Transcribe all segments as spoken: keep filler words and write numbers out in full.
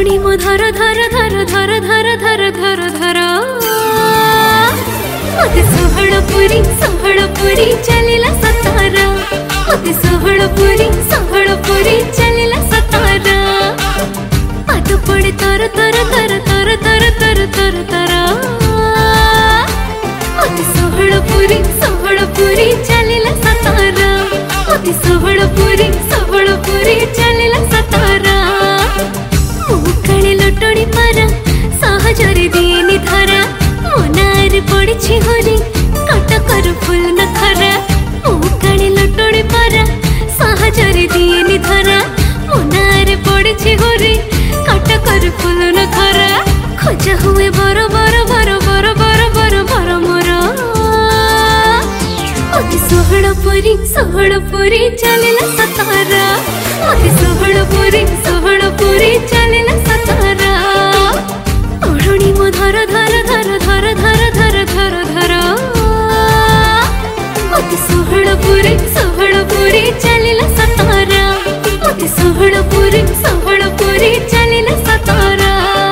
ओढ़णी मो धर धर धर धर धर धर धर धर मते सोहळपुरी सोहळपुरी चलिला सतारा मते सोहळपुरी सोहळपुरी चलिला सतारा पाद पड़े तर तर तर तर तर तर तर तर मते सोहळपुरी सोहळपुरी चलिला सतारा मते सोहळपुरी सोहळपुरी चलिला सतारा मुकाळे लटणी पारा सहजरे दिएनी धरा मोनार पड़ी होरी कटकर फुल नखरा मुकाळे लटणी पारा सहजरे दिएनी धरा मोनार पड़ी होरी कटकर फुल नखरा खोजा हुए बर बर बर बर बर बर बर मोर मते सोहळपुरी सोहळपुरी चलिला सतारा मते सोहळपुरी सोहळपुरी चलिला सतारा ओढ़णी मो धर धर धर धर धर धर धर धर मते सोहळपुरी सोहळपुरी चलिला सतारा मते सोहळपुरी सोहळपुरी चलिला सतारा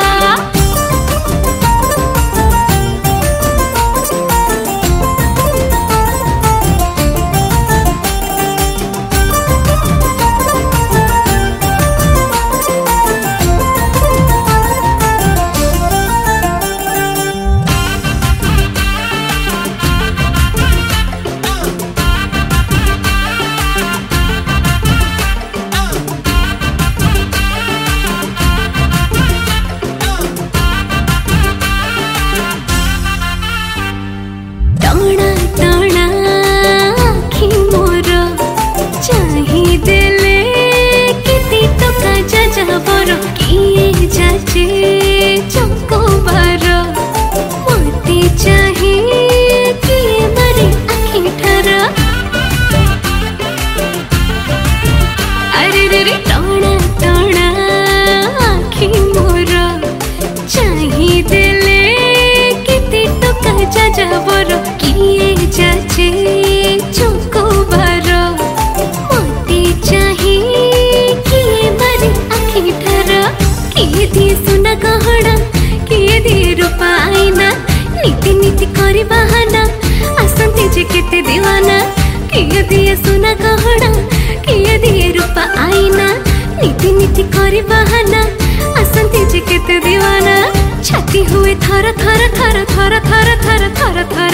केते दीवाना किए दिए सुना गहना किए दिए रूपा आईना नीति नीति करी बहाना आसंती जे केते दीवाना छाती हुए थर थर थर थर थर थर थर थर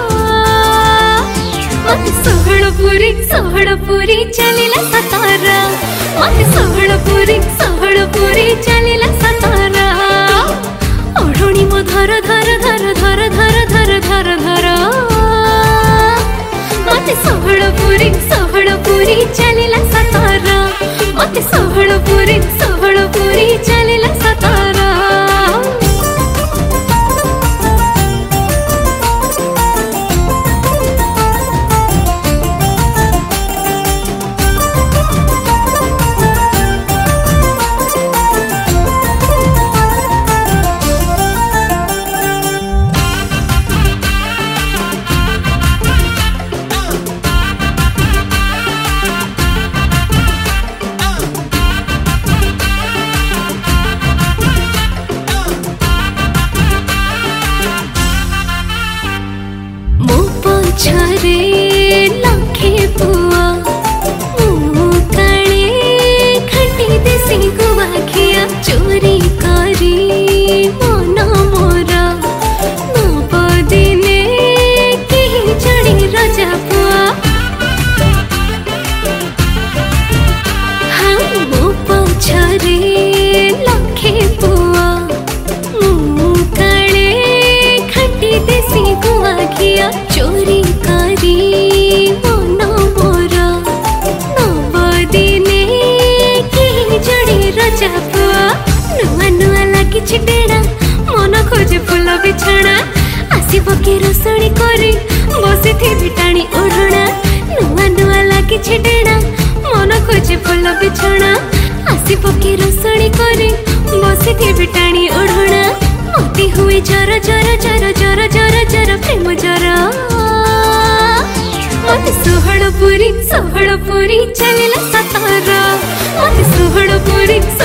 मते सोहळपुरी सोहळपुरी चलिला सतारा मते सोहळपुरी सोहळपुरी चलिला सतारा ओढ़णी मो धर धर धर धर धर धर धर धर मते सोहळपुरी सोहळपुरी चलिला सतारा मते सोहळपुरी सोहळपुरी चलिला सतारा छरे लखे पुआ मुकाळे खटी देसी गुवा खिया चोरी करी मन मोर नवदिने केही जणी रजा पुआ हाँ मो पछरे लखे पुआ मुकाळे खटी देसी गुवा खिया चोरी करी मन मोर नवदिने केही जणी रजा पुआ नुआ नुआ लागी डेड़ा मन खोजे फुल बिछाणा आसिब के रोषणी करी बसी थी टाणी ओढ़णा नुआ नुआ लागी डेड़ा मन खोजे फुल बिछाणा आसिब के रोषणी करी बसी थी टाणी ओढ़णा मती हुए जर जर जर जर जर जर प्रेम जर मते सोहळपुरी सोहळपुरी चलिला सतारा मते सोहळपुरी